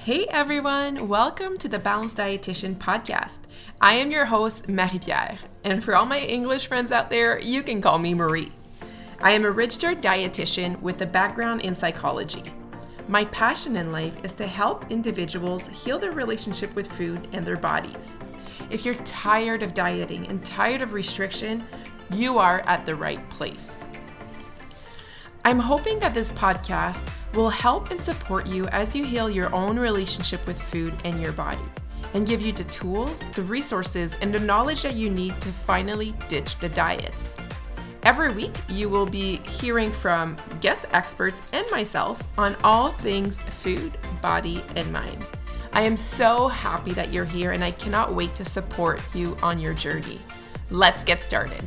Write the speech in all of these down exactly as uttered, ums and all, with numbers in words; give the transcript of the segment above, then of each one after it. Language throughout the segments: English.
Hey everyone, welcome to the Balanced Dietitian podcast. I am your host, Marie-Pierre, and for all my English friends out there, you can call me Marie. I am a registered dietitian with a background in psychology. My passion in life is to help individuals heal their relationship with food and their bodies. If you're tired of dieting and tired of restriction, you are at the right place. I'm hoping that this podcast will help and support you as you heal your own relationship with food and your body, and give you the tools, the resources, and the knowledge that you need to finally ditch the diets. Every week, you will be hearing from guest experts and myself on all things food, body, and mind. I am so happy that you're here, and I cannot wait to support you on your journey. Let's get started.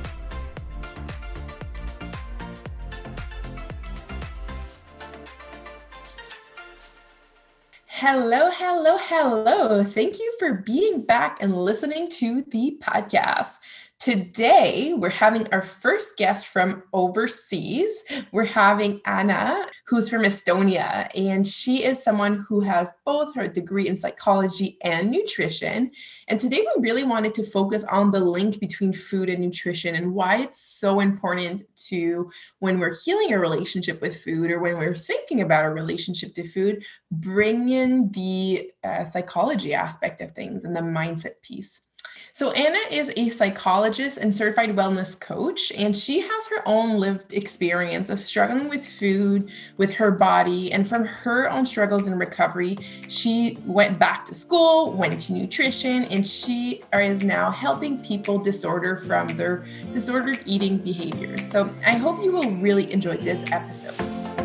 Hello, hello, hello. Thank you for being back and listening to the podcast. Today, we're having our first guest from overseas. We're having Anna, who's from Estonia, and she is someone who has both her degree in psychology and nutrition. And today, we really wanted to focus on the link between food and nutrition and why it's so important to, when we're healing a relationship with food or when we're thinking about a relationship to food, bring in the uh, psychology aspect of things and the mindset piece. So Anna is a psychologist and certified wellness coach, and she has her own lived experience of struggling with food, with her body, and from her own struggles in recovery, she went back to school, went to nutrition, and she is now helping people disorder from their disordered eating behaviors. So I hope you will really enjoy this episode.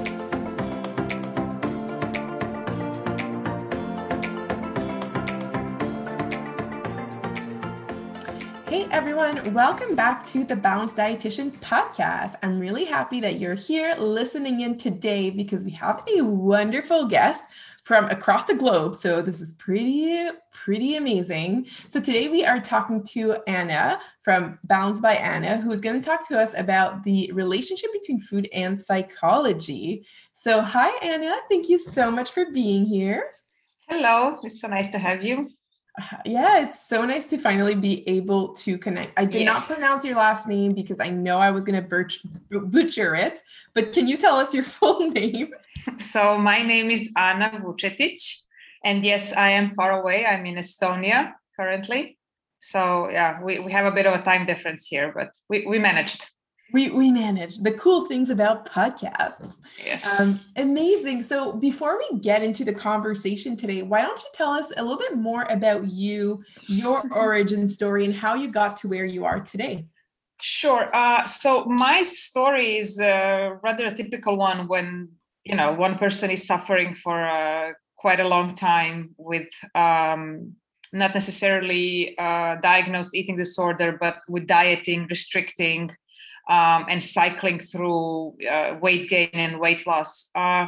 Hey everyone, welcome back to the Balanced Dietitian podcast. I'm really happy that you're here listening in today because we have a wonderful guest from across the globe. So this is pretty, pretty amazing. So today we are talking to Anna from Balanced by Anna, who is going to talk to us about the relationship between food and psychology. So hi Anna, thank you so much for being here. Hello, it's so nice to have you. Yeah, it's so nice to finally be able to connect. I did yes. not pronounce your last name because I know I was going to butcher it, but can you tell us your full name? So my name is Anna Vucetic, and yes, I am far away. I'm in Estonia currently. So yeah, we, we have a bit of a time difference here, but we, we managed. We we managed. The cool things about podcasts. Yes. Um, amazing. So before we get into the conversation today, why don't you tell us a little bit more about you, your origin story, and how you got to where you are today? Sure. Uh, so my story is uh, rather a typical one when, you know, one person is suffering for uh, quite a long time with um, not necessarily uh, diagnosed eating disorder, but with dieting, restricting, Um, and cycling through uh, weight gain and weight loss. Uh,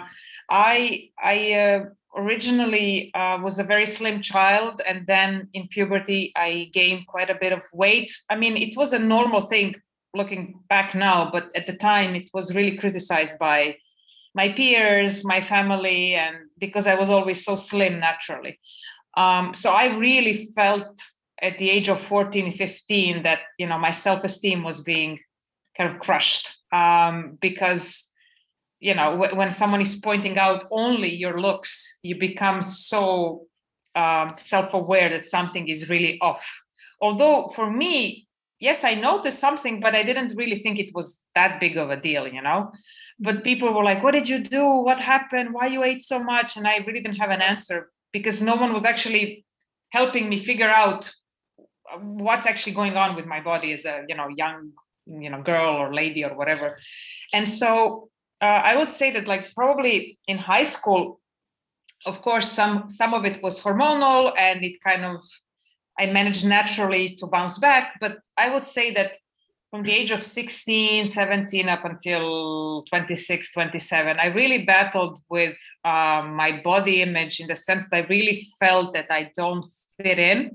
I I uh, originally uh, was a very slim child, and then in puberty I gained quite a bit of weight. I mean, it was a normal thing looking back now, but at the time it was really criticized by my peers, my family, and because I was always so slim naturally. Um, so I really felt at the age of fourteen, fifteen that, you know, my self-esteem was being kind of crushed um, because, you know, w- when someone is pointing out only your looks, you become so um, self-aware that something is really off. Although for me, yes, I noticed something, but I didn't really think it was that big of a deal, you know. But people were like, what did you do? What happened? Why you ate so much? And I really didn't have an answer because no one was actually helping me figure out what's actually going on with my body as a, you know, young you know, girl or lady or whatever. And so uh, I would say that like probably in high school, of course, some, some of it was hormonal and it kind of, I managed naturally to bounce back. But I would say that from the age of sixteen, seventeen up until twenty-six, twenty-seven, I really battled with um, my body image in the sense that I really felt that I don't fit in.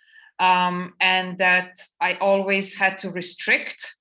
Um, and that I always had to restrict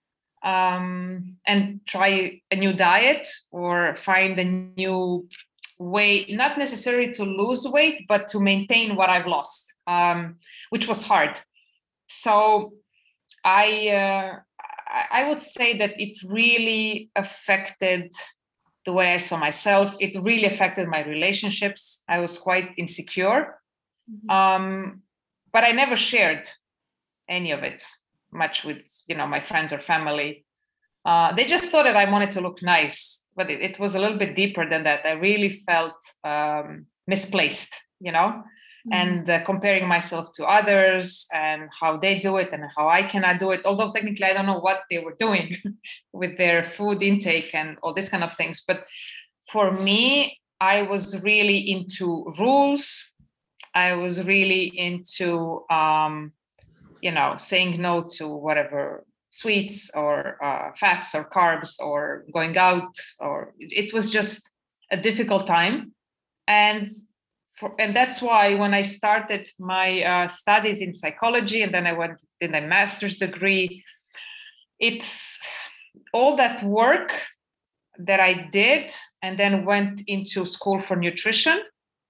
um, and try a new diet or find a new weight, not necessarily to lose weight, but to maintain what I've lost, um, which was hard. So I, uh, I would say that it really affected the way I saw myself. It really affected my relationships. I was quite insecure, mm-hmm. um, but I never shared any of it much with, you know, my friends or family. Uh, they just thought that I wanted to look nice, but it, it was a little bit deeper than that. I really felt um, misplaced, you know, mm-hmm. and uh, comparing myself to others and how they do it and how I cannot do it. Although technically I don't know what they were doing with their food intake and all this kind of things. But for me, I was really into rules. I was really into, um, you know, saying no to whatever sweets or uh, fats or carbs or going out, or it was just a difficult time. And for, and that's why when I started my uh, studies in psychology, and then I went in a master's degree, it's all that work that I did, and then went into school for nutrition,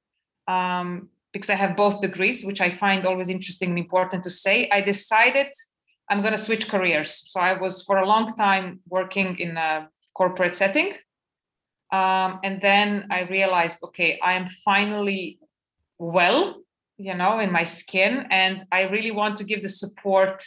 um, because I have both degrees, which I find always interesting and important to say. I decided I'm going to switch careers. So I was for a long time working in a corporate setting. Um, and then I realized, okay, I am finally well, you know, in my skin. And I really want to give the support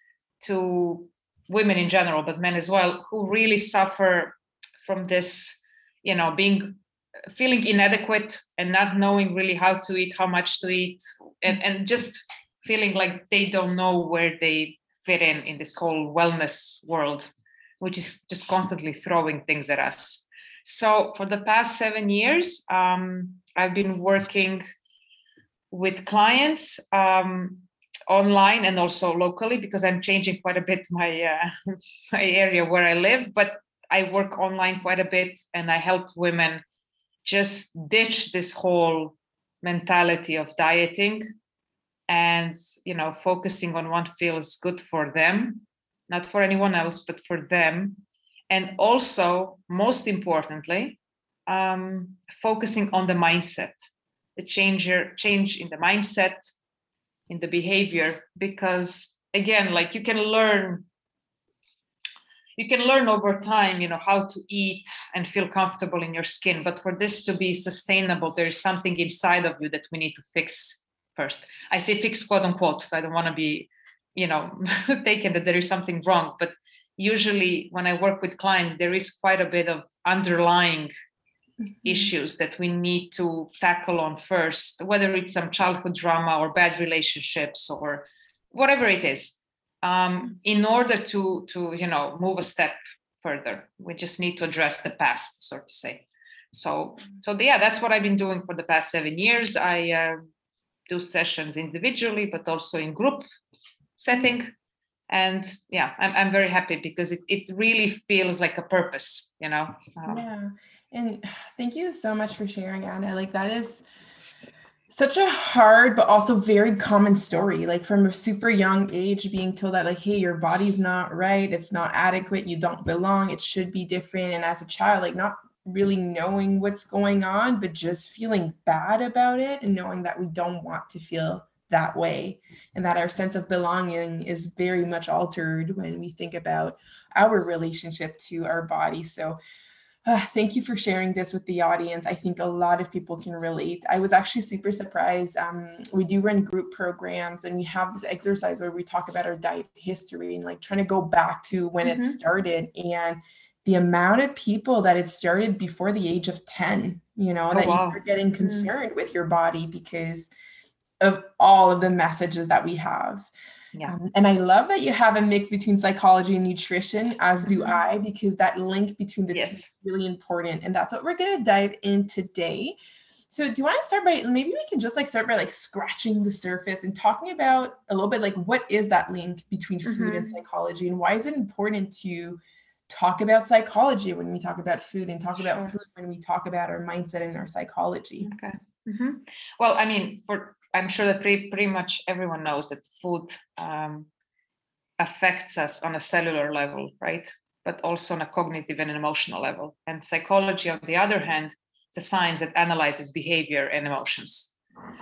to women in general, but men as well, who really suffer from this, you know, being feeling inadequate and not knowing really how to eat, how much to eat, and, and just feeling like they don't know where they fit in in this whole wellness world, which is just constantly throwing things at us. So for the past seven years, um, I've been working with clients um, online and also locally, because I'm changing quite a bit my uh, my area where I live, but I work online quite a bit, and I help women just ditch this whole mentality of dieting and, you know, focusing on what feels good for them, not for anyone else, but for them. And also, most importantly, um, focusing on the mindset, the change, change in the mindset, in the behavior, because again, like you can learn You can learn over time, you know, how to eat and feel comfortable in your skin. But for this to be sustainable, there is something inside of you that we need to fix first. I say fix, quote unquote, so I don't want to be, you know, taken that there is something wrong. But usually when I work with clients, there is quite a bit of underlying mm-hmm. issues that we need to tackle on first, whether it's some childhood drama or bad relationships or whatever it is. Um, in order to, to, you know, move a step further, we just need to address the past, so to say. So, so yeah, that's what I've been doing for the past seven years. I uh, do sessions individually, but also in group setting. And yeah, I'm, I'm very happy because it, it really feels like a purpose, you know? Um, yeah. And thank you so much for sharing, Anna. Like that is such a hard, but also very common story, like from a super young age, being told that like, hey, your body's not right. It's not adequate. You don't belong. It should be different. And as a child, like not really knowing what's going on, but just feeling bad about it and knowing that we don't want to feel that way and that our sense of belonging is very much altered when we think about our relationship to our body. So Uh, thank you for sharing this with the audience. I think a lot of people can relate. I was actually super surprised. Um, we do run group programs and we have this exercise where we talk about our diet history and like trying to go back to when mm-hmm. it started and the amount of people that it started before the age of ten, you know, oh, that wow. you're getting concerned mm. with your body because of all of the messages that we have. Yeah. Um, and I love that you have a mix between psychology and nutrition, as do mm-hmm. I, because that link between the yes. two is really important. And that's what we're going to dive in today. So do you want to start by, maybe we can just like start by like scratching the surface and talking about a little bit like what is that link between food mm-hmm. and psychology, and why is it important to talk about psychology when we talk about food and talk sure. about food when we talk about our mindset and our psychology? Okay. Mm-hmm. Well, I mean, for I'm sure that pretty, pretty much everyone knows that food um, affects us on a cellular level, right? But also on a cognitive and an emotional level. And psychology, on the other hand, It's a science that analyzes behavior and emotions.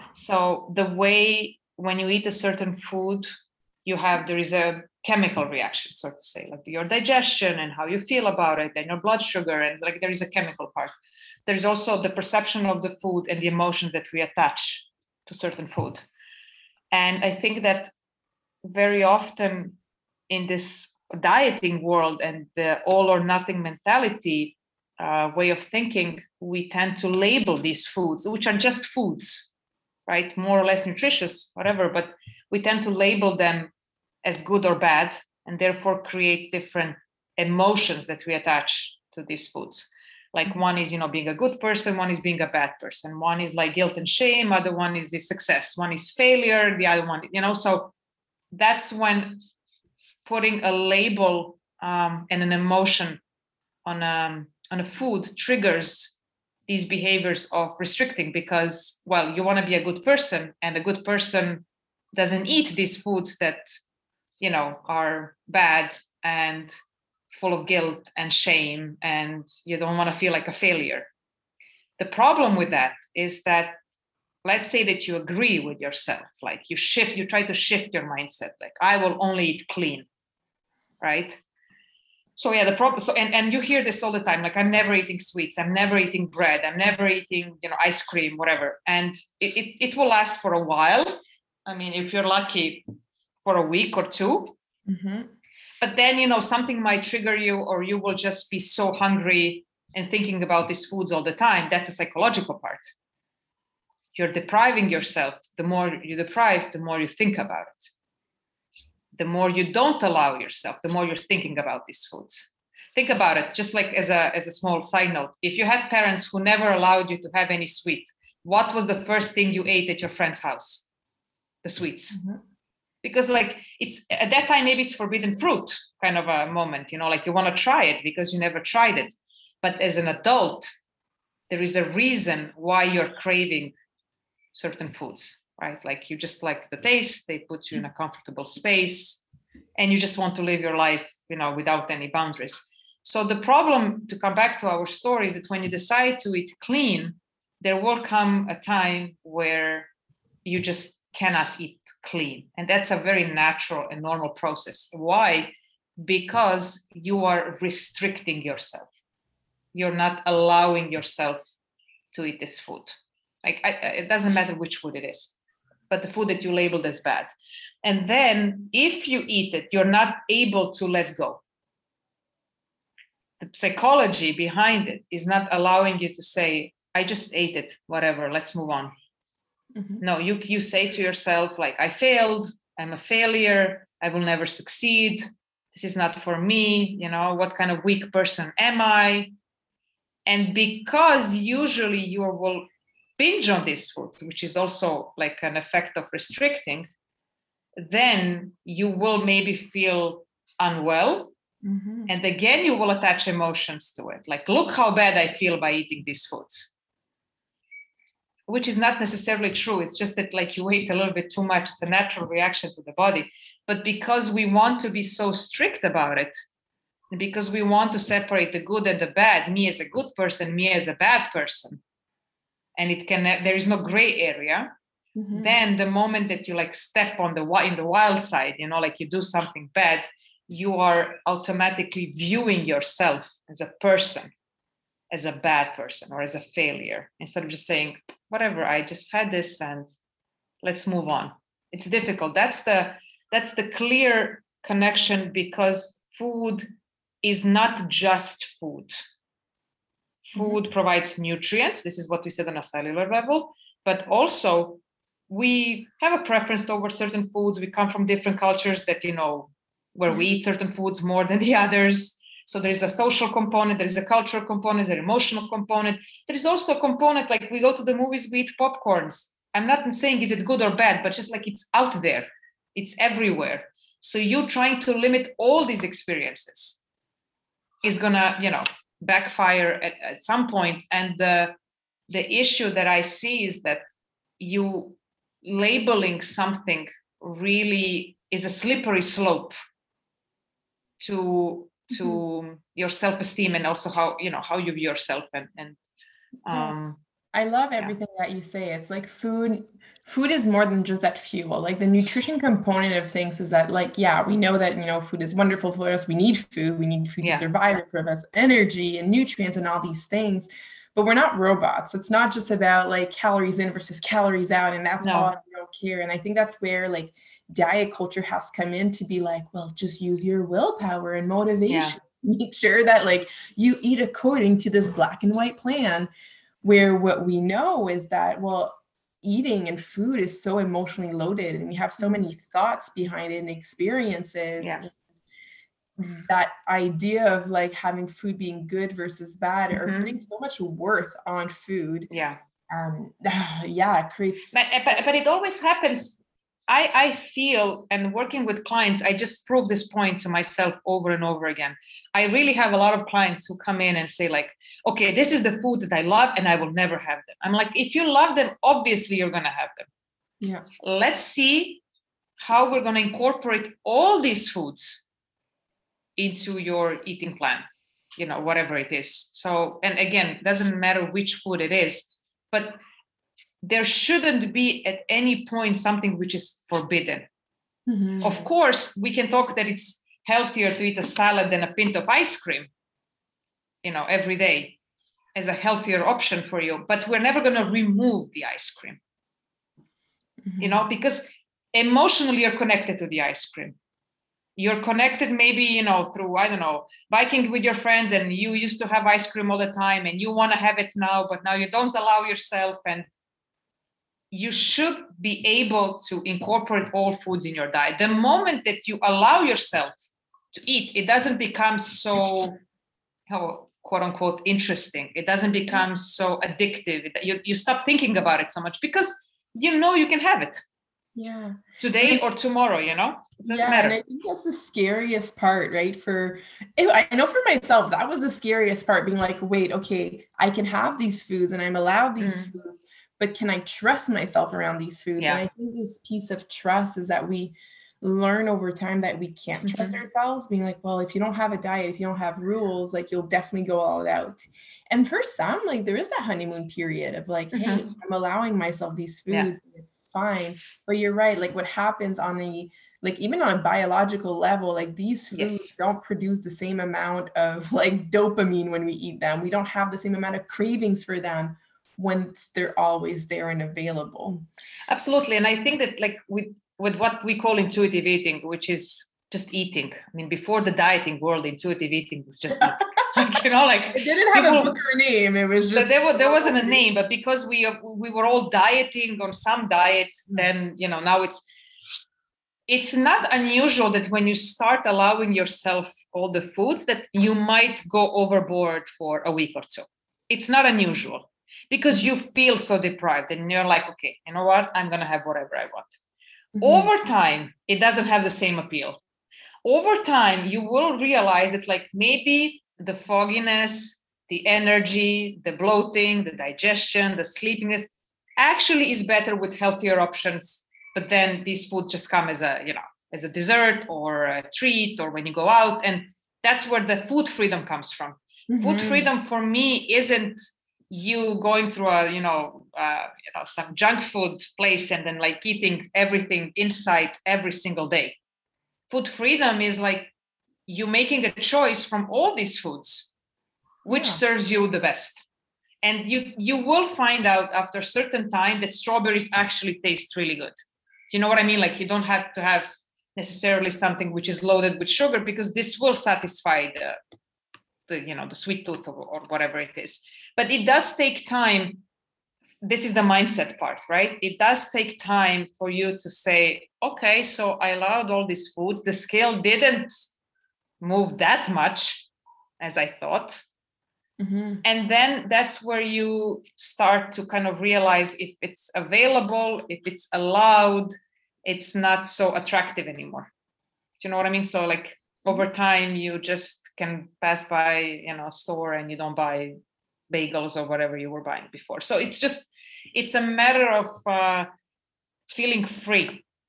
So the way when you eat a certain food, you have, there is a chemical reaction, so to say, like your digestion and how you feel about it and your blood sugar, and like there is a chemical part. There's also the perception of the food and the emotions that we attach to certain food. And I think that very often in this dieting world and the all or nothing mentality uh, way of thinking, we tend to label these foods, which are just foods, right? More or less nutritious, whatever, but we tend to label them as good or bad, and therefore create different emotions that we attach to these foods. Like one is, you know, being a good person, one is being a bad person, one is like guilt and shame, other one is the success, one is failure, the other one, you know, so that's when putting a label um, and an emotion on a, on a food triggers these behaviors of restricting, because, well, you want to be a good person, and a good person doesn't eat these foods that, you know, are bad and full of guilt and shame, and you don't want to feel like a failure. The problem with that is that, let's say that you agree with yourself, like you shift, you try to shift your mindset, like I will only eat clean, right? So yeah, the problem, so and, and you hear this all the time, like I'm never eating sweets, I'm never eating bread, I'm never eating, you know, ice cream, whatever. And it, it, it will last for a while. I mean, if you're lucky, for a week or two. Mm-hmm. But then, you know, something might trigger you, or you will just be so hungry and thinking about these foods all the time. That's a psychological part. You're depriving yourself. The more you deprive, the more you think about it. The more you don't allow yourself, the more you're thinking about these foods. Think about it, just like as a, as a small side note. If you had parents who never allowed you to have any sweet, what was the first thing you ate at your friend's house? The sweets. Mm-hmm. Because like it's at that time, maybe it's forbidden fruit kind of a moment, you know, like you want to try it because you never tried it. But as an adult, there is a reason why you're craving certain foods, right? Like you just like the taste, they put you in a comfortable space, and you just want to live your life, you know, without any boundaries. So the problem, to come back to our story, is that when you decide to eat clean, there will come a time where you just cannot eat clean. And that's a very natural and normal process. Why? Because you are restricting yourself. You're not allowing yourself to eat this food. Like I, it doesn't matter which food it is, but the food that you labeled as bad. And then if you eat it, you're not able to let go. The psychology behind it is not allowing you to say, I just ate it, whatever, let's move on. Mm-hmm. No, you you say to yourself, like, I failed, I'm a failure, I will never succeed, this is not for me, you know, what kind of weak person am I? And because usually you will binge on these foods, which is also like an effect of restricting, then you will maybe feel unwell. Mm-hmm. And again, you will attach emotions to it. Like, look how bad I feel by eating these foods. Which is not necessarily true. It's just that like you ate a little bit too much. It's a natural reaction to the body. But because we want to be so strict about it, and because we want to separate the good and the bad, me as a good person, me as a bad person, and it can, there is no gray area, mm-hmm. then the moment that you like step on the in the wild side, you know, like you do something bad, you are automatically viewing yourself as a person, as a bad person or as a failure, instead of just saying, whatever, I just had this and let's move on. It's difficult. That's the that's the clear connection, because food is not just food. Food mm-hmm. provides nutrients. This is what we said on a cellular level, but also we have a preference towards certain foods. We come from different cultures that, you know, where mm-hmm. we eat certain foods more than the others. So there's a social component, there's a cultural component, there's an emotional component. There is also a component, like we go to the movies, we eat popcorns. I'm not saying is it good or bad, but just like it's out there, it's everywhere. So you trying to limit all these experiences is gonna, you know, backfire at, at some point. And the the issue that I see is that you labeling something really is a slippery slope to to mm-hmm. your self-esteem, and also how, you know, how you view yourself and, and Um, I love yeah. everything that you say. It's like food, food is more than just that fuel. Like the nutrition component of things is that, like, yeah, we know that, you know, food is wonderful for us. We need food. We need food to Yeah. survive. It provides energy and nutrients and all these things. But we're not robots. It's not just about like calories in versus calories out, and that's No. all, and we don't care. And I think that's where like diet culture has come in to be like, well, just use your willpower and motivation. Yeah. Make sure that like you eat according to this black and white plan. Where what we know is that, well, eating and food is so emotionally loaded, and we have so many thoughts behind it and experiences. Yeah. That idea of like having food being good versus bad, Mm-hmm. or putting so much worth on food. Yeah. Um, yeah, it creates. But, but, but it always happens. I, I feel, and working with clients, I just prove this point to myself over and over again. I really have a lot of clients who come in and say like, okay, this is the foods that I love and I will never have them. I'm like, if you love them, obviously you're going to have them. Yeah. Let's see how we're going to incorporate all these foods into your eating plan, you know, whatever it is. So, and again, it doesn't matter which food it is, but there shouldn't be at any point something which is forbidden. Mm-hmm. Of course, we can talk that it's healthier to eat a salad than a pint of ice cream, you know, every day as a healthier option for you, but we're never going to remove the ice cream, mm-hmm. you know, because emotionally you're connected to the ice cream. You're connected maybe, you know, through, I don't know, biking with your friends, and you used to have ice cream all the time and you want to have it now, but now you don't allow yourself. And you should be able to incorporate all foods in your diet. The moment that you allow yourself to eat, it doesn't become so, oh, quote unquote, interesting. It doesn't become so addictive. You, you stop thinking about it so much because you know you can have it. Yeah. Today or tomorrow, you know? It doesn't yeah, matter. And I think that's the scariest part, right? For, I know for myself, that was the scariest part, being like, wait, okay, I can have these foods and I'm allowed these mm. foods, but can I trust myself around these foods? Yeah. And I think this piece of trust is that we learn over time that we can't trust mm-hmm. ourselves, being like, well, if you don't have a diet, if you don't have rules, like you'll definitely go all out. And for some, like there is that honeymoon period of like, mm-hmm. hey, I'm allowing myself these foods, yeah. and it's fine. But you're right, like what happens on a, like even on a biological level, like these foods yes. don't produce the same amount of like dopamine when we eat them. We don't have the same amount of cravings for them when they're always there and available. Absolutely. And I think that like with with what we call intuitive eating, which is just eating. I mean, before the dieting world, intuitive eating was just eating. Like, you know, like it didn't have people, a book or a name. It was just there was there wasn't a name, but because we we were all dieting on some diet, then you know now it's it's not unusual that when you start allowing yourself all the foods that you might go overboard for a week or two. It's not unusual because you feel so deprived and you're like, okay, you know what? I'm gonna have whatever I want. Mm-hmm. Over time, it doesn't have the same appeal. Over time, you will realize that like maybe the fogginess, the energy, the bloating, the digestion, the sleepiness actually is better with healthier options. But then these foods just come as a, you know, as a dessert or a treat or when you go out. And that's where the food freedom comes from. Mm-hmm. Food freedom for me isn't you going through a, you know, uh, you know, some junk food place and then like eating everything inside every single day. Food freedom is like you making a choice from all these foods, which yeah. serves you the best. And you you will find out after a certain time that strawberries actually taste really good. You know what I mean? Like you don't have to have necessarily something which is loaded with sugar because this will satisfy the, the you know, the sweet tooth or, or whatever it is. But it does take time. This is the mindset part, right? It does take time for you to say, okay, so I allowed all these foods. The scale didn't move that much as I thought. Mm-hmm. And then that's where you start to kind of realize if it's available, if it's allowed, it's not so attractive anymore. Do you know what I mean? So like over time, you just can pass by, you know, a store and you don't buy bagels or whatever you were buying before. So it's just, it's a matter of uh, feeling free.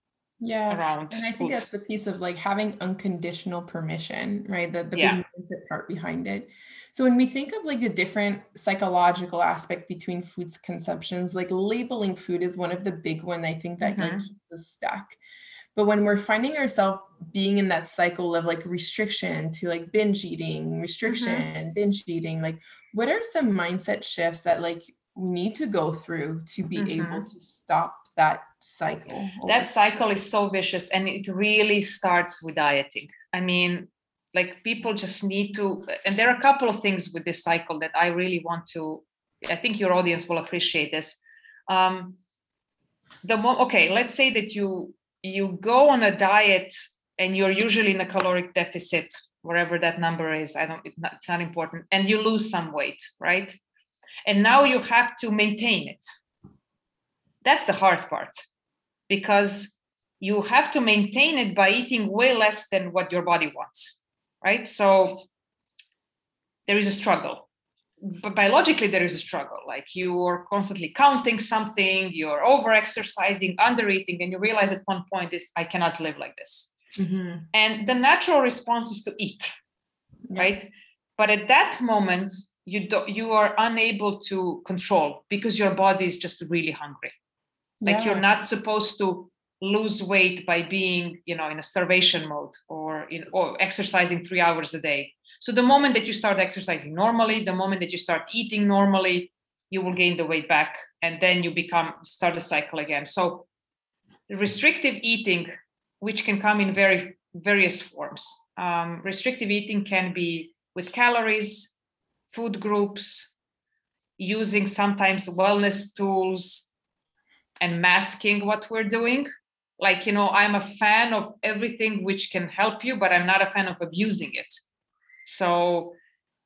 Yeah. around And I think food. that's the piece of like having unconditional permission, right? The, the big Yeah. mindset part behind it. So when we think of like the different psychological aspect between foods consumptions, like labeling food is one of the big one I think that like Mm-hmm. keeps us stuck. But when we're finding ourselves being in that cycle of like restriction to like binge eating, restriction, Mm-hmm. binge eating, like what are some mindset shifts that like we need to go through to be able Mm-hmm. to stop that cycle over That cycle is so vicious, and it really starts with dieting. I mean, like people just need to, and there are a couple of things with this cycle that I really want to, I think your audience will appreciate this. Um, the mo- okay, let's say that you you go on a diet and you're usually in a caloric deficit, wherever that number is. I don't, it's not, it's not important, and you lose some weight, right? And now you have to maintain it. That's the hard part, because you have to maintain it by eating way less than what your body wants, right? So there is a struggle. But biologically, there is a struggle. Like you're constantly counting something, you're over exercising, under eating, and you realize at one point, this I cannot live like this. Mm-hmm. And the natural response is to eat, Yeah. right? But at that moment, you do, you are unable to control because your body is just really hungry. Like Yeah. you're not supposed to lose weight by being, you know, in a starvation mode or in or exercising three hours a day. So the moment that you start exercising normally, the moment that you start eating normally, you will gain the weight back, and then you become start the cycle again. So restrictive eating, which can come in very various forms. Um, restrictive eating can be with calories, food groups, using sometimes wellness tools, and masking what we're doing. Like, you know, I'm a fan of everything which can help you, but I'm not a fan of abusing it. So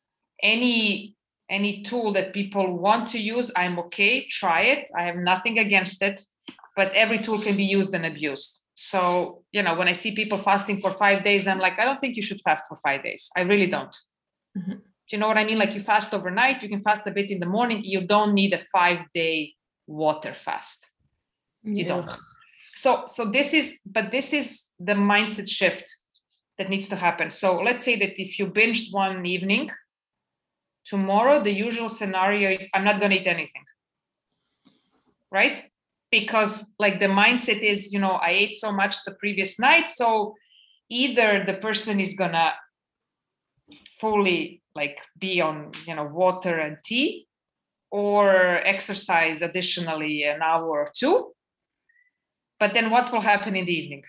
any any tool that people want to use, I'm okay, try it. I have nothing against it, but every tool can be used and abused. So, you know, when I see people fasting for five days, I'm like, I don't think you should fast for five days. I really don't. Mm-hmm. Do you know what I mean? Like you fast overnight, you can fast a bit in the morning. You don't need a five day water fast. You Yeah. don't. So, so this is, but this is the mindset shift that needs to happen. So let's say that if you binged one evening, tomorrow the usual scenario is I'm not going to eat anything, right? Because like the mindset is, you know, I ate so much the previous night, so either the person is gonna fully like be on, you know, water and tea, or exercise additionally an hour or two. But then what will happen in the evening?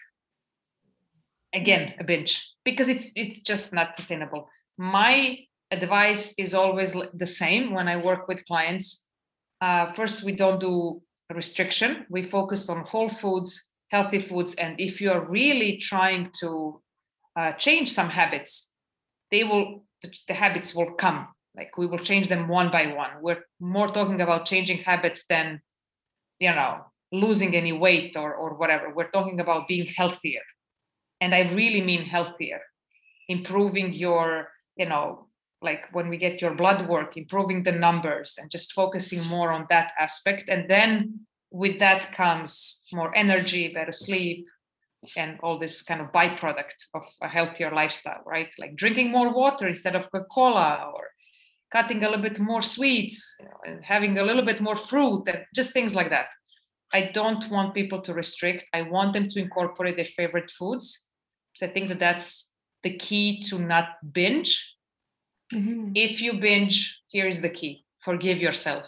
Again, a binge, because it's it's just not sustainable. My advice is always the same when I work with clients. Uh, first, we don't do restriction. We focus on whole foods, healthy foods. And if you're really trying to uh, change some habits, they will, the, the habits will come. Like we will change them one by one. We're more talking about changing habits than, you know, losing any weight or, or whatever. We're talking about being healthier. And I really mean healthier, improving your, you know, like when we get your blood work, improving the numbers and just focusing more on that aspect. And then with that comes more energy, better sleep, and all this kind of byproduct of a healthier lifestyle, right? Like drinking more water instead of Coca-Cola, or cutting a little bit more sweets, you know, and having a little bit more fruit, and just things like that. I don't want people to restrict. I want them to incorporate their favorite foods. So I think that that's the key to not binge. Mm-hmm. If you binge, here is the key: forgive yourself.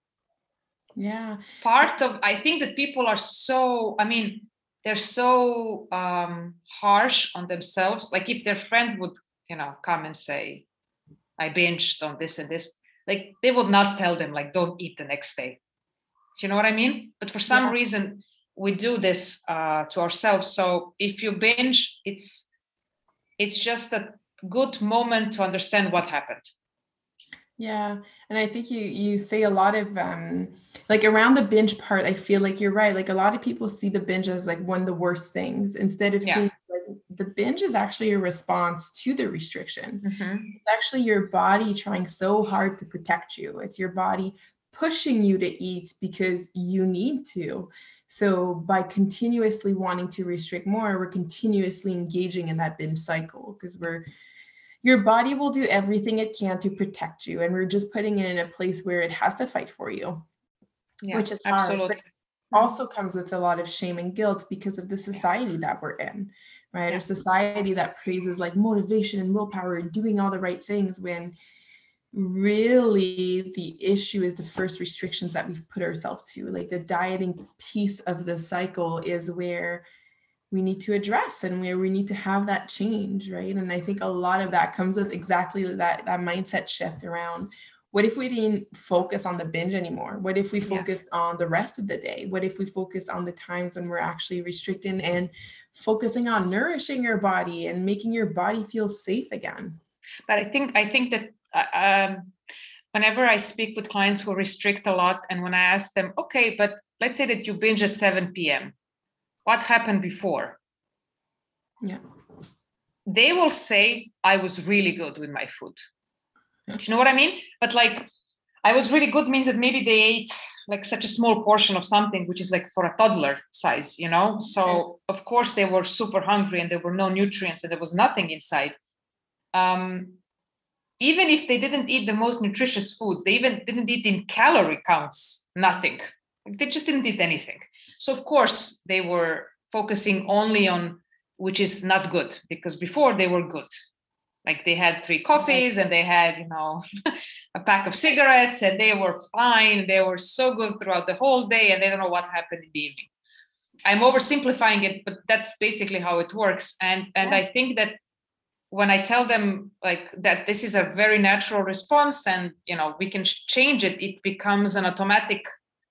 Yeah. Part of, I think that people are so, I mean, they're so um, harsh on themselves. Like if their friend would, you know, come and say, I binged on this and this, like they would not tell them, like, don't eat the next day. Do you know what I mean? But for some yeah. reason, we do this uh, to ourselves. So if you binge, it's it's just a good moment to understand what happened. Yeah. And I think you you say a lot of um like around the binge part, I feel like you're right. Like a lot of people see the binge as like one of the worst things, instead of yeah. seeing like the binge is actually a response to the restriction. Mm-hmm. It's actually your body trying so hard to protect you. It's your body pushing you to eat because you need to. So by continuously wanting to restrict more, we're continuously engaging in that binge cycle, because we're your body will do everything it can to protect you, and we're just putting it in a place where it has to fight for you, Yeah, which is absolutely. hard. But also comes with a lot of shame and guilt because of the society that we're in, right? Yeah. A society that praises like motivation and willpower and doing all the right things, when really the issue is the first restrictions that we've put ourselves to. Like the dieting piece of the cycle is where we need to address and where we need to have that change, right? And I think a lot of that comes with exactly that, that mindset shift around, what if we didn't focus on the binge anymore? What if we focused yeah. on the rest of the day? What if we focus on the times when we're actually restricting and focusing on nourishing your body and making your body feel safe again? But I think I think that uh, um, whenever I speak with clients who restrict a lot, and when I ask them, okay, but let's say that you binge at seven p.m., what happened before? Yeah. They will say, I was really good with my food. Do you know what I mean? But like, I was really good means that maybe they ate like such a small portion of something, which is like for a toddler size, you know? So of course they were super hungry and there were no nutrients and there was nothing inside. Um, even if they didn't eat the most nutritious foods, they even didn't eat in calorie counts, nothing. They just didn't eat anything. So of course they were focusing only on, which is not good, because before they were good. Like they had three coffees and they had, you know, a pack of cigarettes and they were fine. They were so good throughout the whole day and they don't know what happened in the evening. I'm oversimplifying it, but that's basically how it works. And, and yeah. I think that when I tell them like that this is a very natural response and, you know, we can change it, it becomes an automatic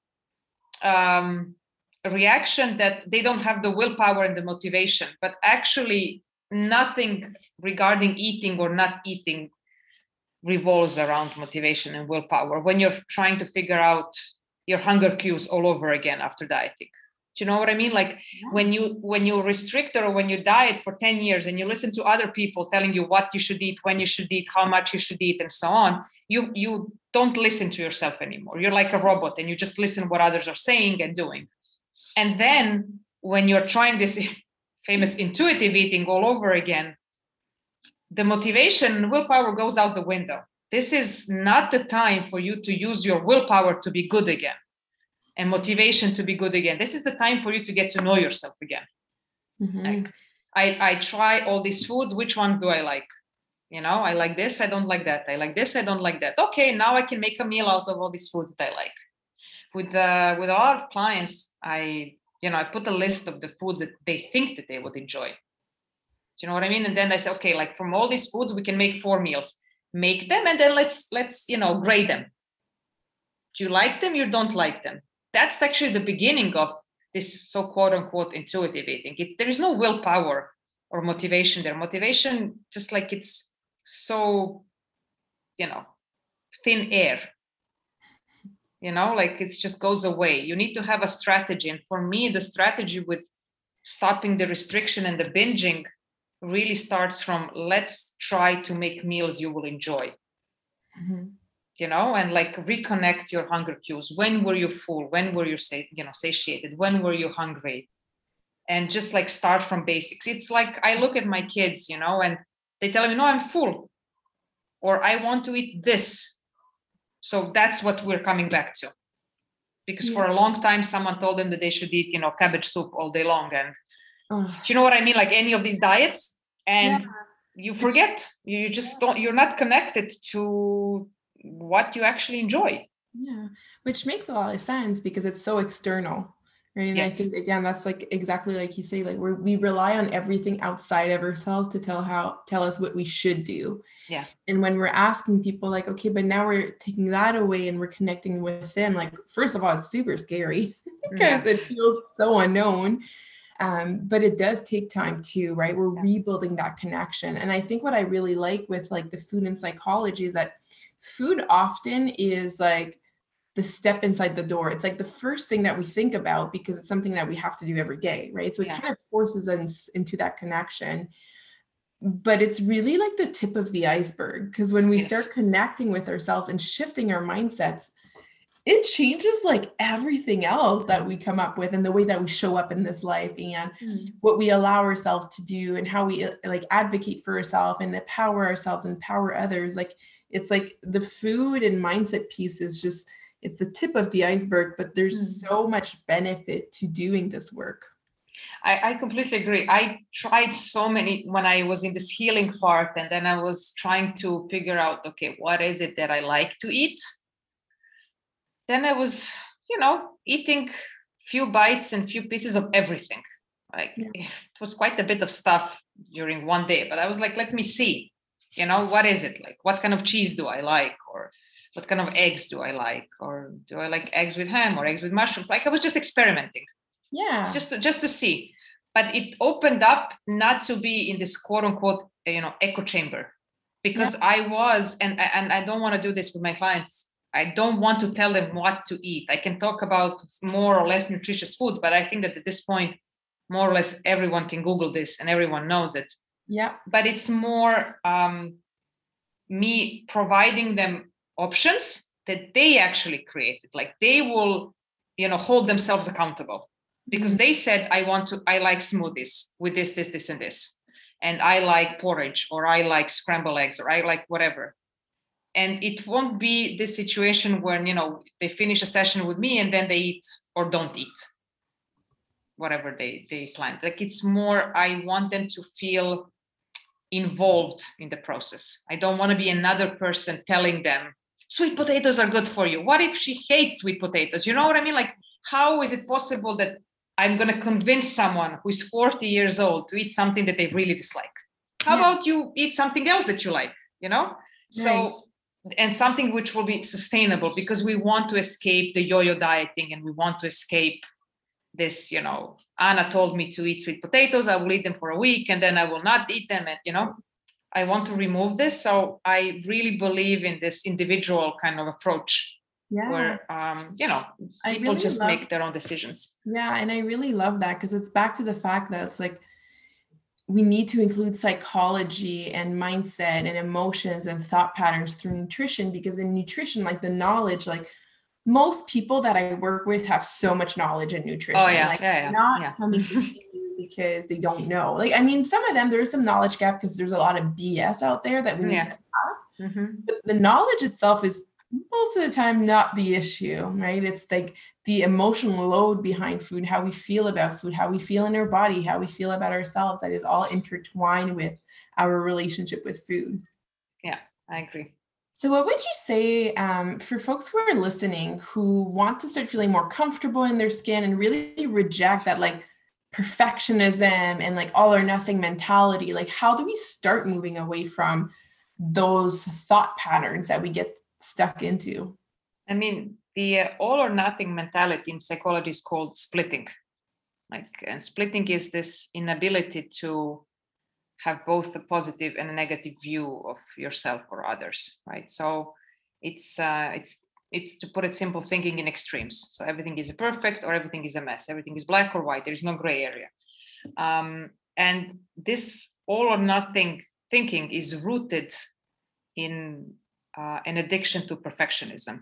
um, reaction that they don't have the willpower and the motivation, but actually nothing regarding eating or not eating revolves around motivation and willpower when you're trying to figure out your hunger cues all over again after dieting. Do you know what I mean? Like yeah. when you when you restrict or when you diet for ten years and you listen to other people telling you what you should eat, when you should eat, how much you should eat, and so on, you you don't listen to yourself anymore. You're like a robot and you just listen what others are saying and doing. And then when you're trying this famous intuitive eating all over again, the motivation and willpower goes out the window. This is not the time for you to use your willpower to be good again and motivation to be good again. This is the time for you to get to know yourself again. Mm-hmm. Like I, I try all these foods. Which ones do I like? You know, I like this. I don't like that. I like this. I don't like that. Okay, now I can make a meal out of all these foods that I like. With uh, with a lot of clients, I you know I put a list of the foods that they think that they would enjoy. Do you know what I mean? And then I say, okay, like from all these foods, we can make four meals. Make them, and then let's let's you know grade them. Do you like them? You don't like them. That's actually the beginning of this so quote unquote intuitive eating. It, there is no willpower or motivation there. Motivation, just like it's so, you know, thin air. You know, like it just goes away. You need to have a strategy. And for me, the strategy with stopping the restriction and the binging really starts from let's try to make meals you will enjoy. Mm-hmm. You know, and like reconnect your hunger cues. When were you full? When were you say, you know, satiated? When were you hungry? And just like start from basics. It's like I look at my kids, you know, and they tell me, no, I'm full, or I want to eat this. So that's what we're coming back to. Because yeah. for a long time, someone told them that they should eat, you know, cabbage soup all day long. And oh. do you know what I mean? Like any of these diets, and yeah. you forget, you just don't, you're not connected to what you actually enjoy. Yeah, which makes a lot of sense because it's so external, right? And yes. I think again, that's like exactly like you say, like we we rely on everything outside of ourselves to tell how tell us what we should do. Yeah. And when we're asking people like, okay, but now we're taking that away and we're connecting within, like, first of all, it's super scary because yeah. it feels so unknown. Um, but it does take time too, right? We're yeah. rebuilding that connection. And I think what I really like with like the food and psychology is that food often is like the step inside the door. It's like the first thing that we think about because it's something that we have to do every day, right? So it yeah. kind of forces us into that connection. But it's really like the tip of the iceberg, because when we yes. start connecting with ourselves and shifting our mindsets, it changes like everything else that we come up with and the way that we show up in this life and mm. what we allow ourselves to do and how we like advocate for ourselves and empower ourselves and empower others. Like it's like the food and mindset piece is just, it's the tip of the iceberg, but there's mm. so much benefit to doing this work. I, I completely agree. I tried so many when I was in this healing part, and then I was trying to figure out, okay, what is it that I like to eat? Then I was, you know, eating few bites and few pieces of everything. Like yeah. It was quite a bit of stuff during one day, but I was like, let me see, you know, what is it like? What kind of cheese do I like? Or what kind of eggs do I like? Or do I like eggs with ham or eggs with mushrooms? Like I was just experimenting. Yeah. Just to, just to see. But it opened up not to be in this quote unquote, you know, echo chamber, because yeah. I was, and, and I don't want to do this with my clients. I don't want to tell them what to eat. I can talk about more or less nutritious foods, but I think that at this point, more or less everyone can Google this and everyone knows it. Yeah. But it's more um, me providing them options that they actually created. Like they will, you know, hold themselves accountable. Because they said, I want to, I like smoothies with this, this, this, and this. And I like porridge, or I like scrambled eggs, or I like whatever. And it won't be this situation when, you know, they finish a session with me and then they eat or don't eat whatever they, they planned. Like it's more, I want them to feel involved in the process. I don't want to be another person telling them, sweet potatoes are good for you. What if she hates sweet potatoes? You know what I mean? Like, how is it possible that I'm going to convince someone who's forty years old to eat something that they really dislike? How yeah. about you eat something else that you like, you know? Right. So, and something which will be sustainable, because we want to escape the yo-yo dieting and we want to escape this, you know, Anna told me to eat sweet potatoes. I will eat them for a week and then I will not eat them. And, you know, I want to remove this. So I really believe in this individual kind of approach. Yeah. Where, um, you know, people really just love, make their own decisions. Yeah. And I really love that, because it's back to the fact that it's like, we need to include psychology and mindset and emotions and thought patterns through nutrition, because in nutrition, like the knowledge, like most people that I work with have so much knowledge in nutrition. Oh, yeah. Like yeah, yeah. not yeah. coming to see you because they don't know. Like, I mean, some of them, there is some knowledge gap because there's a lot of B S out there that we need yeah. to have. Mm-hmm. But the knowledge itself is most of the time not the issue, right? It's like the emotional load behind food, how we feel about food, how we feel in our body, how we feel about ourselves, that is all intertwined with our relationship with food. Yeah, I agree. So what would you say um, for folks who are listening who want to start feeling more comfortable in their skin and really reject that like perfectionism and like all or nothing mentality? Like, how do we start moving away from those thought patterns that we get stuck into? I mean, the uh, all or nothing mentality in psychology is called splitting. Like, and splitting is this inability to have both a positive and a negative view of yourself or others, right? So it's uh, it's it's to put it simple, thinking in extremes. So everything is perfect or everything is a mess. Everything is black or white. There is no gray area. Um, and this all or nothing thinking is rooted in Uh, an addiction to perfectionism.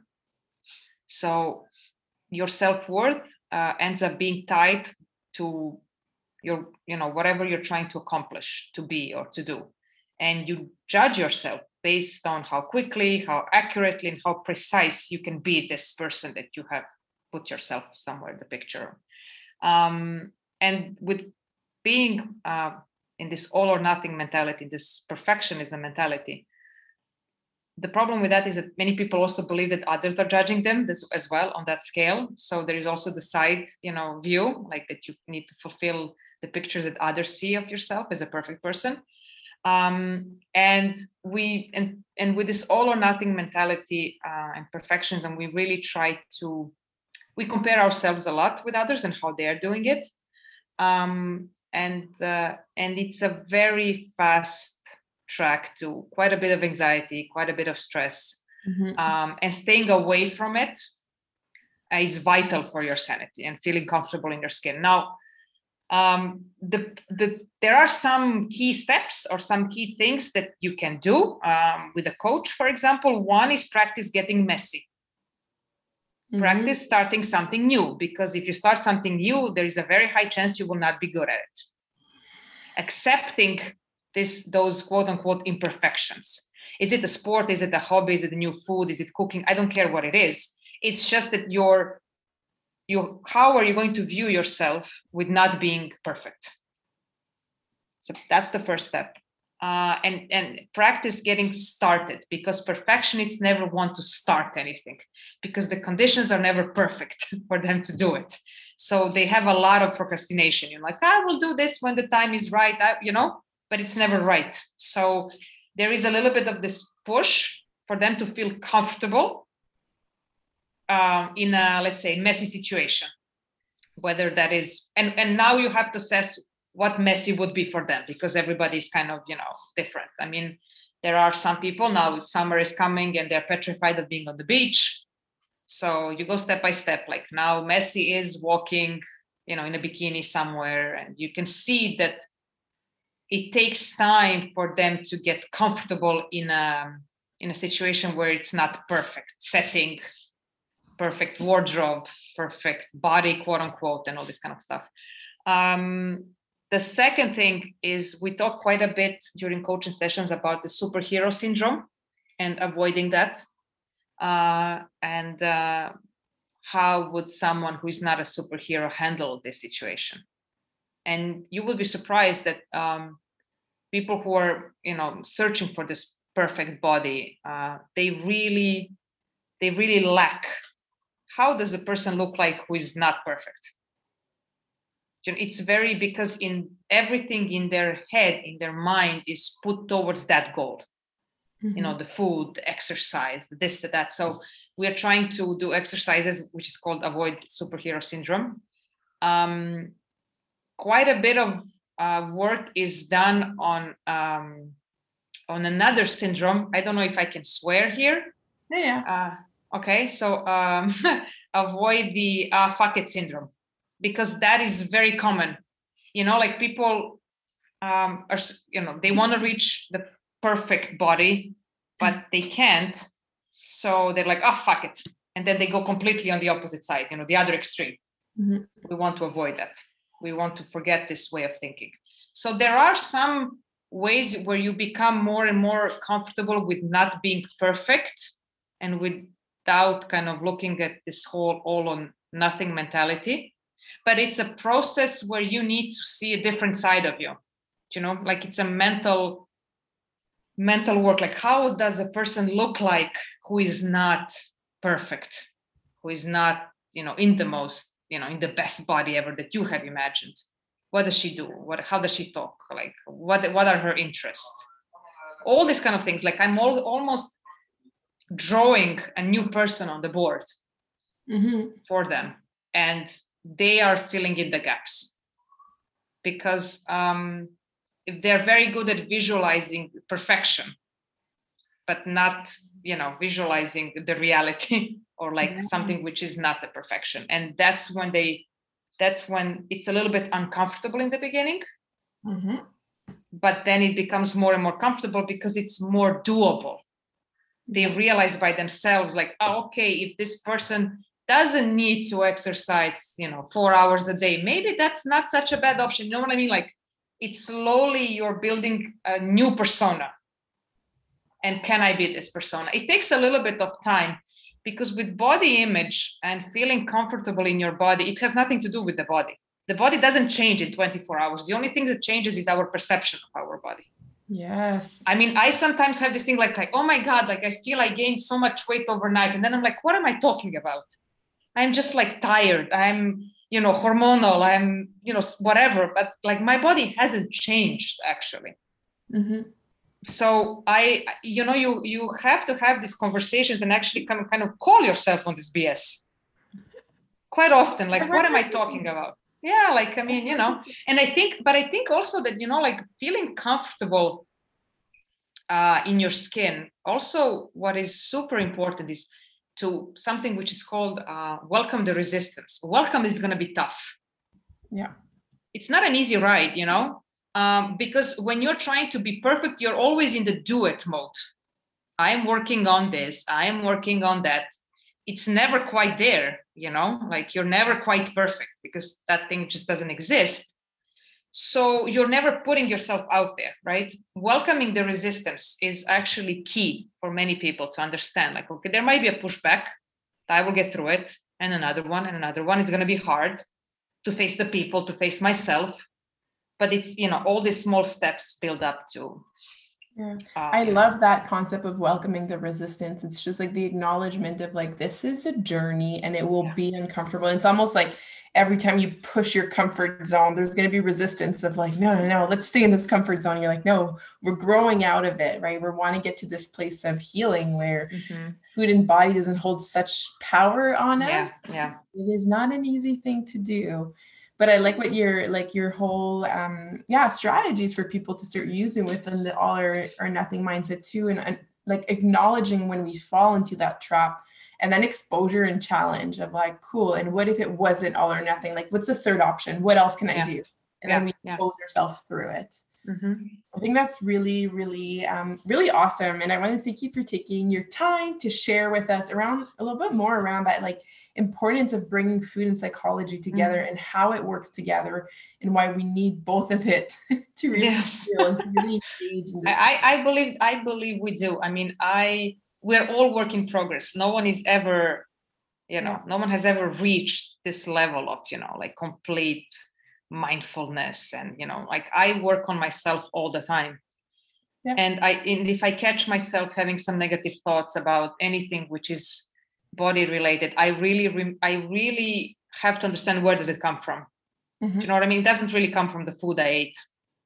So your self-worth uh, ends up being tied to your, you know, whatever you're trying to accomplish, to be or to do. And you judge yourself based on how quickly, how accurately, and how precise you can be this person that you have put yourself somewhere in the picture. Um, and with being uh, in this all or nothing mentality, this perfectionism mentality, the problem with that is that many people also believe that others are judging them this, as well on that scale. So there is also the side, you know, view, like that you need to fulfill the pictures that others see of yourself as a perfect person. Um, and we, and, and with this all or nothing mentality uh, and perfectionism, we really try to, we compare ourselves a lot with others and how they are doing it. Um, and, uh, and it's a very fast track to quite a bit of anxiety, quite a bit of stress, mm-hmm. um, and staying away from it uh, is vital for your sanity and feeling comfortable in your skin. Now, um, the, the, there are some key steps or some key things that you can do um, with a coach, for example. One is practice getting messy. Mm-hmm. Practice starting something new, because if you start something new, there is a very high chance you will not be good at it. Accepting this, those quote unquote imperfections. Is it a sport? Is it a hobby? Is it a new food? Is it cooking? I don't care what it is. It's just that you're, you, how are you going to view yourself with not being perfect? So that's the first step. Uh, and, and practice getting started, because perfectionists never want to start anything because the conditions are never perfect for them to do it. So they have a lot of procrastination. You're like, I will do this when the time is right, I, you know, but it's never right. So there is a little bit of this push for them to feel comfortable uh, in a, let's say, messy situation, whether that is, and, and now you have to assess what messy would be for them, because everybody's kind of, you know, different. I mean, there are some people now, summer is coming and they're petrified of being on the beach. So you go step by step. Like now messy is walking, you know, in a bikini somewhere, and you can see that it takes time for them to get comfortable in a, in a situation where it's not perfect setting, perfect wardrobe, perfect body, quote unquote, and all this kind of stuff. Um, The second thing is we talk quite a bit during coaching sessions about the superhero syndrome and avoiding that. Uh, and uh, how would someone who is not a superhero handle this situation? And you will be surprised that um, people who are, you know, searching for this perfect body, uh, they really, they really lack. How does a person look like who is not perfect? It's very, because in everything in their head, in their mind is put towards that goal. Mm-hmm. You know, the food, the exercise, this, the, that. So we are trying to do exercises, which is called Avoid Superhero Syndrome. Um, quite a bit of uh, work is done on um, on another syndrome. I don't know if I can swear here. Yeah. Uh, okay, so um, avoid the uh, fuck it syndrome, because that is very common. You know, like people um, are, you know, they want to reach the perfect body, but they can't. So they're like, oh, fuck it. And then they go completely on the opposite side, you know, the other extreme. Mm-hmm. We want to avoid that. We want to forget this way of thinking. So there are some ways where you become more and more comfortable with not being perfect and without kind of looking at this whole all or nothing mentality. But it's a process where you need to see a different side of you. You know, like it's a mental mental work. Like, how does a person look like who is not perfect, who is not, you know, in the most, you know, in the best body ever that you have imagined? What does she do? What, how does she talk? Like, what, what are her interests? All these kind of things. Like, I'm all, almost drawing a new person on the board mm-hmm. for them, and they are filling in the gaps. Because um, if they're very good at visualizing perfection, but not, you know, visualizing the reality or like mm-hmm. something which is not the perfection. And that's when they, that's when it's a little bit uncomfortable in the beginning, mm-hmm. but then it becomes more and more comfortable because it's more doable. They realize by themselves, like, oh, okay, if this person doesn't need to exercise, you know, four hours a day, maybe that's not such a bad option. You know what I mean? Like, it's slowly you're building a new persona. And can I be this persona? It takes a little bit of time, because with body image and feeling comfortable in your body, it has nothing to do with the body. The body doesn't change in twenty-four hours. The only thing that changes is our perception of our body. Yes. I mean, I sometimes have this thing like, like, oh my God, like I feel I gained so much weight overnight. And then I'm like, what am I talking about? I'm just like tired. I'm, you know, hormonal. I'm, you know, whatever. But like my body hasn't changed actually. Mm-hmm. So I, you know, you you have to have these conversations and actually kind of kind of call yourself on this B S quite often. Like, what am I talking about? Yeah, like, I mean, you know, and I think, but I think also that, you know, like feeling comfortable uh, in your skin. Also, what is super important is to something which is called uh, welcome the resistance. Welcome is going to be tough. Yeah. It's not an easy ride, you know. Um, because when you're trying to be perfect, you're always in the do it mode. I'm working on this. I'm working on that. it's never quite there, you know, like you're never quite perfect because that thing just doesn't exist. So you're never putting yourself out there, right? Welcoming the resistance is actually key for many people to understand. Like, okay, there might be a pushback. I will get through it. And another one and another one. It's going to be hard to face the people, to face myself. But it's, you know, all these small steps build up to. Yeah. Uh, I love know. that concept of welcoming the resistance. It's just like the acknowledgement of like, this is a journey and it will yeah. be uncomfortable. And it's almost like every time you push your comfort zone, there's going to be resistance of like, no, no, no, let's stay in this comfort zone. You're like, no, we're growing out of it, right? We're wanting to get to this place of healing where mm-hmm. food and body doesn't hold such power on yeah, us. Yeah. It is not an easy thing to do. But I like what your, like your whole, um, yeah, strategies for people to start using within the all or, or nothing mindset too. And, and like acknowledging when we fall into that trap. And then exposure and challenge of like, cool. And what if it wasn't all or nothing? Like, what's the third option? What else can I yeah. do? And yeah. then we expose yeah. ourselves through it. Mm-hmm. I think that's really, really, um, really awesome. And I want to thank you for taking your time to share with us around a little bit more around that, like importance of bringing food and psychology together mm-hmm. and how it works together and why we need both of it to really yeah. feel and to really engage in this. I, I believe, I believe we do. I mean, I, we're all work in progress. No one is ever, you know, yeah. no one has ever reached this level of, you know, like complete mindfulness. And, you know, like I work on myself all the time. Yeah. And I, and if I catch myself having some negative thoughts about anything which is body related, I really, I really have to understand where does it come from? Mm-hmm. Do you know what I mean? It doesn't really come from the food I ate.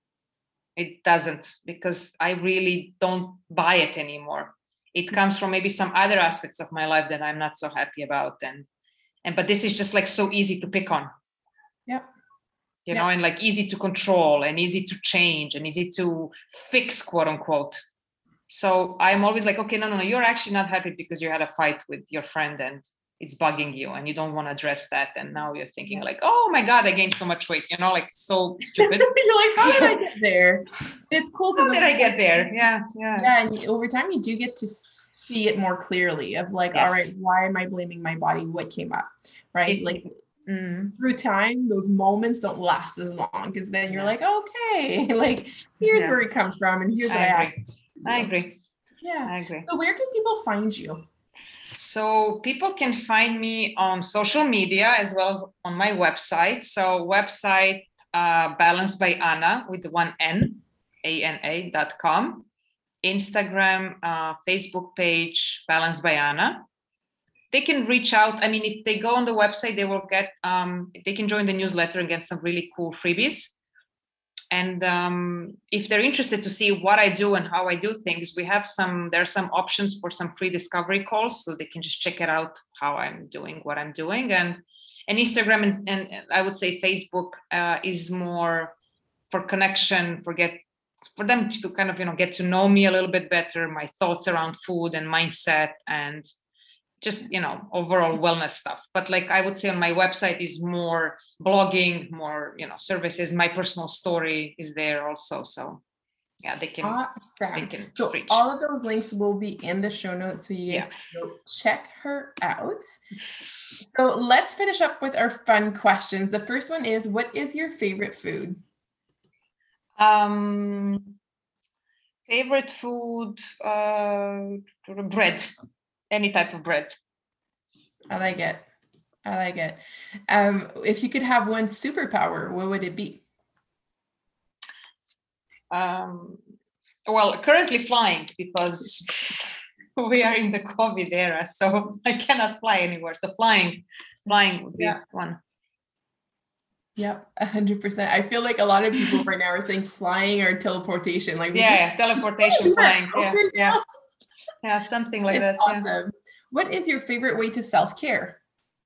It doesn't, because I really don't buy it anymore. It comes from maybe some other aspects of my life that I'm not so happy about. And, and, but this is just like so easy to pick on. Yep. You yep. know, and like easy to control and easy to change and easy to fix, quote unquote. So I'm always like, okay, no, no, no, you're actually not happy because you had a fight with your friend and it's bugging you and you don't want to address that. And now you're thinking yeah. like, oh my God, I gained so much weight, you know, like so stupid. You're like, how did I get there? It's cool. How did I get there? Yeah. Yeah. Yeah. And over time you do get to see it more clearly of like, yes. all right, why am I blaming my body? What came up? Right. It, like mm. through time, those moments don't last as long because then you're yeah. like, okay, like here's yeah. where it comes from. And here's what I, I agree. I agree. Yeah. I agree. So where can people find you? So people can find me on social media as well as on my website. So website uh, Balanced by Ana with one N, A N A dot com. Instagram, uh, Facebook page Balanced by Ana. They can reach out. I mean, if they go on the website, they will get, um, they can join the newsletter and get some really cool freebies. And um, if they're interested to see what I do and how I do things, we have some, there are some options for some free discovery calls. So they can just check it out, how I'm doing, what I'm doing. And, and Instagram and, and I would say Facebook uh, is more for connection, for get, for them to kind of, you know, get to know me a little bit better, my thoughts around food and mindset and just, you know, overall wellness stuff. But like I would say on my website is more blogging, more, you know, services. My personal story is there also. So yeah, they can, awesome. they can so reach. All of those links will be in the show notes. So you guys yeah. can go check her out. So let's finish up with our fun questions. The first one is, what is your favorite food? Um, favorite food, uh, bread. Any type of bread. I like it. I like it. Um, if you could have one superpower, what would it be? Um, well, currently flying because we are in the COVID era, so I cannot fly anywhere. So flying, flying would be yeah. one. Yep, a hundred percent. I feel like a lot of people right now are saying flying or teleportation. Like yeah, just, yeah teleportation, flying. Yeah, right yeah. yeah, something like it's that. Awesome. Yeah. What is your favorite way to self-care?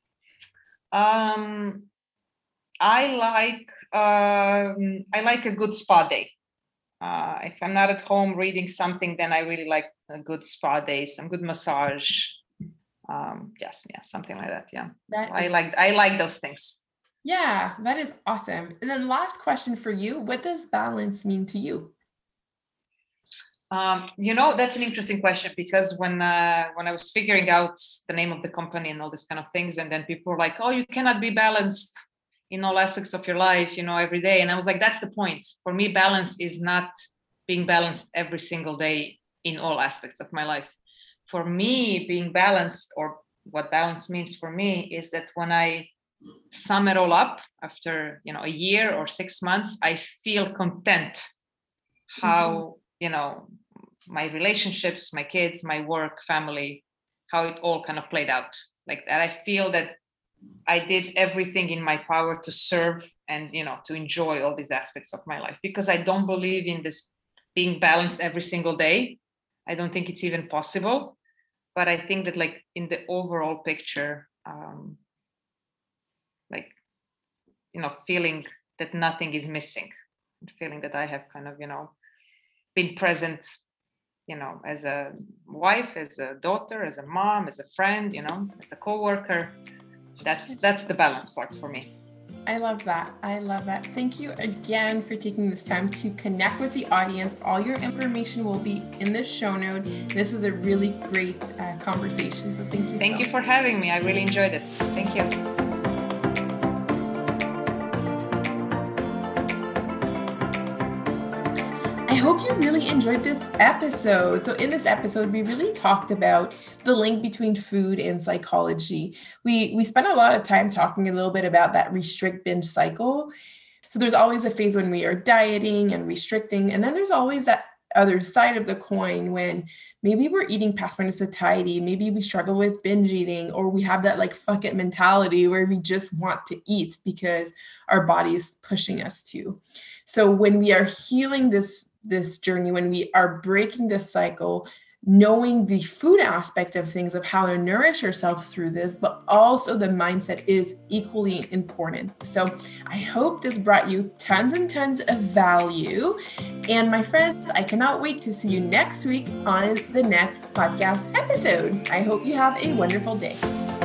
Um, I like um, I like a good spa day. Uh, if I'm not at home reading something, then I really like a good spa day, some good massage. Um, yes, yeah, something like that. Yeah, that I is- like I like those things. Yeah, that is awesome. And then last question for you: what does balance mean to you? Um, you know, that's an interesting question, because when uh, when I was figuring out the name of the company and all this kind of things, and then people were like, "Oh, you cannot be balanced in all aspects of your life, you know, every day." And I was like, "That's the point. For me, balance is not being balanced every single day in all aspects of my life. For me, being balanced, or what balance means for me, is that when I sum it all up after, you know, a year or six months, I feel content how." Mm-hmm. You know, my relationships, my kids, my work, family, how it all kind of played out like that. I feel that I did everything in my power to serve and, you know, to enjoy all these aspects of my life, because I don't believe in this being balanced every single day. I don't think it's even possible. But I think that, like, in the overall picture, um, like, you know, feeling that nothing is missing, feeling that I have kind of, you know, been present, you know, as a wife, as a daughter, as a mom, as a friend, you know, as a coworker. That's that's the balance part for me. I love that. I love that. Thank you again for taking this time to connect with the audience. All your information will be in the show note. This was a really great uh, conversation. So thank you. Thank so you much. for having me. I really enjoyed it. Thank you. I hope you really enjoyed this episode. So in this episode, we really talked about the link between food and psychology. We we spent a lot of time talking a little bit about that restrict binge cycle. So there's always a phase when we are dieting and restricting, and then there's always that other side of the coin when maybe we're eating past our satiety, maybe we struggle with binge eating, or we have that like fuck it mentality where we just want to eat because our body is pushing us to. So when we are healing this this journey, when we are breaking this cycle, knowing the food aspect of things, of how to nourish yourself through this, but also the mindset is equally important. So I hope this brought you tons and tons of value. And my friends, I cannot wait to see you next week on the next podcast episode. I hope you have a wonderful day.